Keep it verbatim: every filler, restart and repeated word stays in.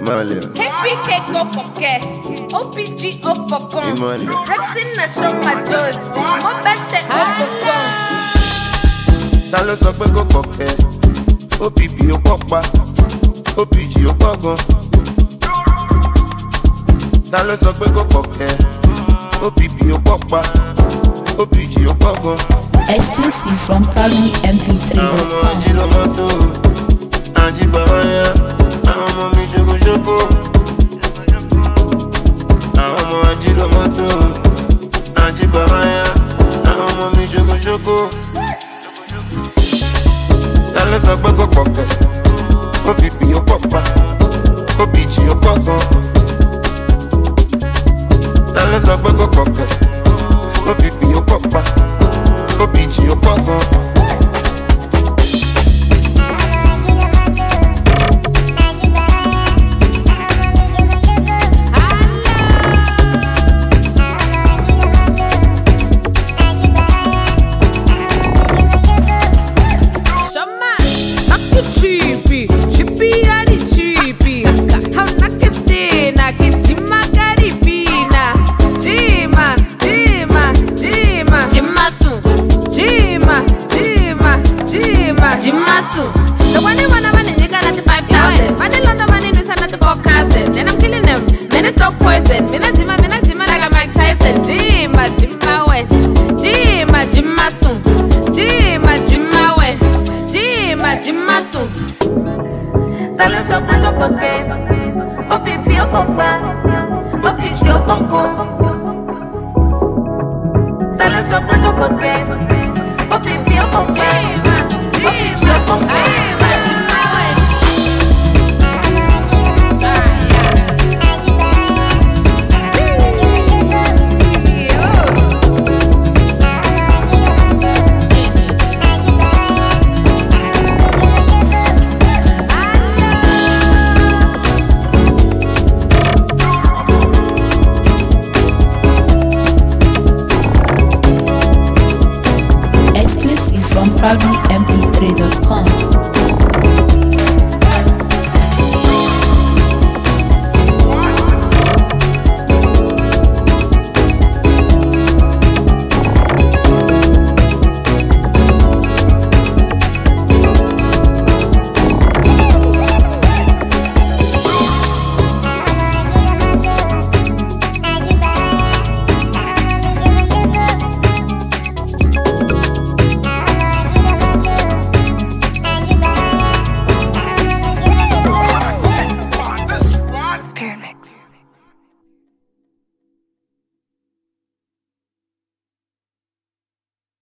K P K go poke, O P G o popon. Rexin na show my toes, mo best shit o popon. Ta ló sọ pé kò fọ̀kẹ́, O P P ó pọ̀pá, O P G ó pọ̀gan. Ta ló sọ pé kò fọ̀kẹ́, O P P ó pọ̀pá, O P G ó pọ̀gan. Exclusive from proudly M P three dot com. Àwọn ọmọ ají ló mọ́ tó, ají bàbá yẹn, àwọn ọmọ mi ṣokoṣoko. Àwọn ọmọ ají ló mọ́ tó, ají bàbá yẹn, àwọn ọmọ mi ṣokoṣoko. Ta ló sọ pé kò fọ̀kẹ́, O P P ó pọ̀pá, O P G ó pọ̀gan. Ta ló sọ pé kò fọ̀kẹ́, O P P ó pọ̀pá, O P G ó pọ̀gan. The one they wanna run in, you got at the five thousand. Man, in London, man, in this and at the four cousin. And I'm killing them. Man, it's stop poison. Me not Jima, me not Jima like a Mike Tyson. Jima, Jima, we. Jima, Jima, soon. Jima, Jima, we. Jima, Jima, soon. Talent so good of a game. O P P o papa. O P G o poco. Talent so good of a game. O P P o papa. O P G o poco. Exclusive from proudly M P three dot com.